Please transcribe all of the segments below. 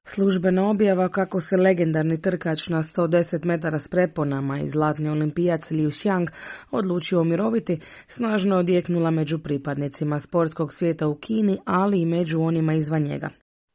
Službena objava kako se legendarni trkač na 110 metara s preponama i zlatni olimpijac Liu Xiang odlučio umiroviti, snažno odjeknula među pripadnicima sportskog svijeta u Kini, ali i među onima izvan njega.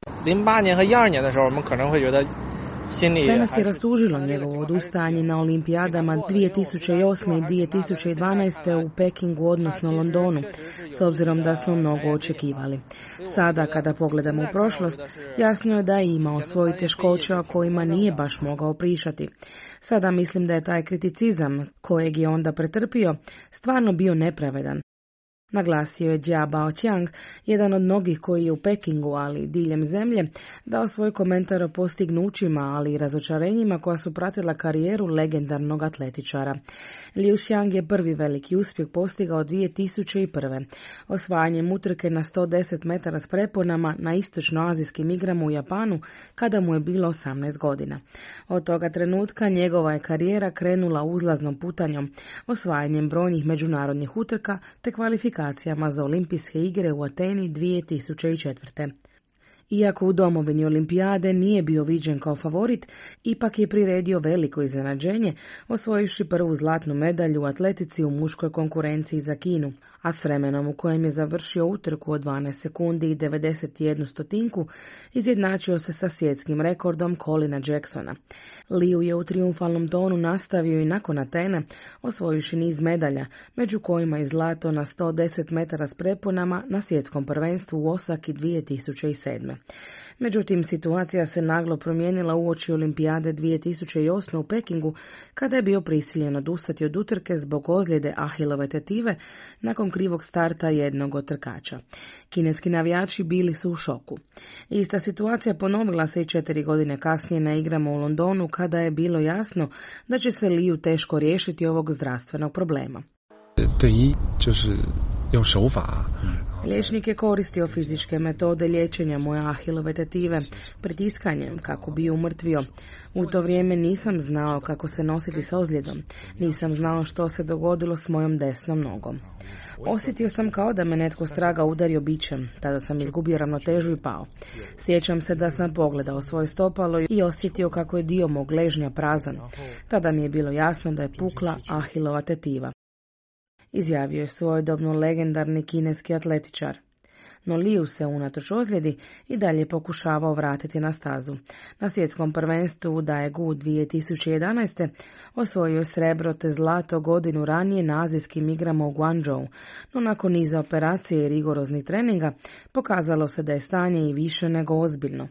Sve nas je rastužilo njegovo odustajanje na olimpijadama 2008. i 2012. u Pekingu, odnosno Londonu, s obzirom da smo mnogo očekivali. Sada, kada pogledamo u prošlost, jasno je da je imao svoje teškoće o kojima nije baš mogao pričati. Sada mislim da je taj kriticizam, kojeg je onda pretrpio, stvarno bio nepravedan. Naglasio je Jia Baoqiang, jedan od mnogih koji je u Pekingu, ali i diljem zemlje, dao svoj komentar o postignućima, ali i razočarenjima koja su pratila karijeru legendarnog atletičara. Liu Xiang je prvi veliki uspjeh postigao 2001. osvajanjem utrke na 110 metara s preponama na istočnoazijskim igrama u Japanu, kada mu je bilo 18 godina. Od toga trenutka njegova je karijera krenula uzlaznom putanjom, osvajanjem brojnih međunarodnih utrka te kvalifikacijama za olimpijske igre u Ateni 2004. Iako u domovini olimpijade nije bio viđen kao favorit, ipak je priredio veliko iznenađenje, osvojivši prvu zlatnu medalju u atletici u muškoj konkurenciji za Kinu, a s vremenom u kojem je završio utrku od 12 sekundi i 91 stotinku, izjednačio se sa svjetskim rekordom Colina Jacksona. Liu je u triumfalnom tonu nastavio i nakon Atene, osvojivši niz medalja, među kojima i zlato na 110 metara s preponama na svjetskom prvenstvu u Osaki 2007. Međutim, situacija se naglo promijenila uoči olimpijade 2008. u Pekingu, kada je bio prisiljen odustati od utrke zbog ozljede ahilove tetive nakon krivog starta jednog od trkača. Kineski navijači bili su u šoku. Ista situacija ponovila se i 4 godine kasnije na igrama u Londonu, kada je bilo jasno da će se Liu teško riješiti ovog zdravstvenog problema. Liječnik je koristio fizičke metode liječenja moje ahilove tetive, pritiskanjem kako bi ju umrtvio. U to vrijeme nisam znao kako se nositi s ozljedom, nisam znao što se dogodilo s mojom desnom nogom. Osjetio sam kao da me netko straga udario bičem, tada sam izgubio ravnotežu i pao. Sjećam se da sam pogledao svoje stopalo i osjetio kako je dio mog ležnja prazan. Tada mi je bilo jasno da je pukla ahilova tetiva, izjavio je svojedobno legendarni kineski atletičar. No Liu se unatoč ozljedi i dalje pokušavao vratiti na stazu. Na svjetskom prvenstvu u Daegu 2011. osvojio je srebro te zlato godinu ranije na azijskim igrama u Guangzhou, no nakon niza operacije i rigoroznih treninga pokazalo se da je stanje i više nego ozbiljno.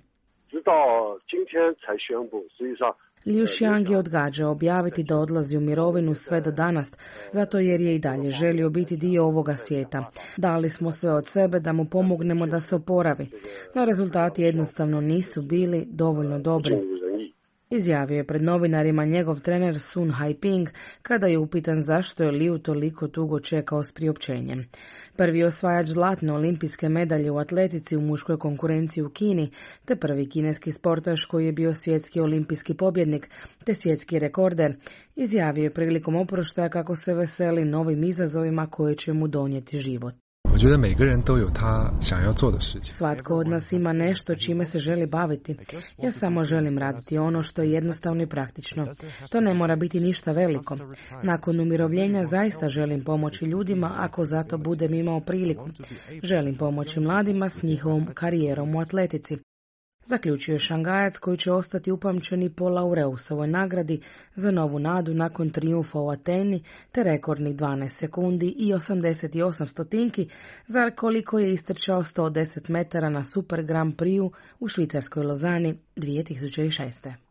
Liu Xiang je odgađao objaviti da odlazi u mirovinu sve do danas, zato jer je i dalje želio biti dio ovoga svijeta. Dali smo sve od sebe da mu pomognemo da se oporavi, no rezultati jednostavno nisu bili dovoljno dobri, izjavio je pred novinarima njegov trener Sun Haiping kada je upitan zašto je Liu toliko dugo čekao s priopćenjem. Prvi osvajač zlatne olimpijske medalje u atletici u muškoj konkurenciji u Kini, te prvi kineski sportaš koji je bio svjetski olimpijski pobjednik te svjetski rekorder, izjavio je prilikom oproštaja kako se veseli novim izazovima koje će mu donijeti život. Svatko od nas ima nešto čime se želi baviti. Ja samo želim raditi ono što je jednostavno i praktično. To ne mora biti ništa veliko. Nakon umirovljenja zaista želim pomoći ljudima ako zato budem imao priliku. Želim pomoći mladima s njihovom karijerom u atletici. Zaključio je Šangajac koji će ostati upamćeni po Laureusovoj nagradi za novu nadu nakon trijumfa u Ateni te rekordnih 12 sekundi i 88 stotinki za koliko je istrčao 110 metara na Super Grand Prix u švicarskoj Lozani 2006.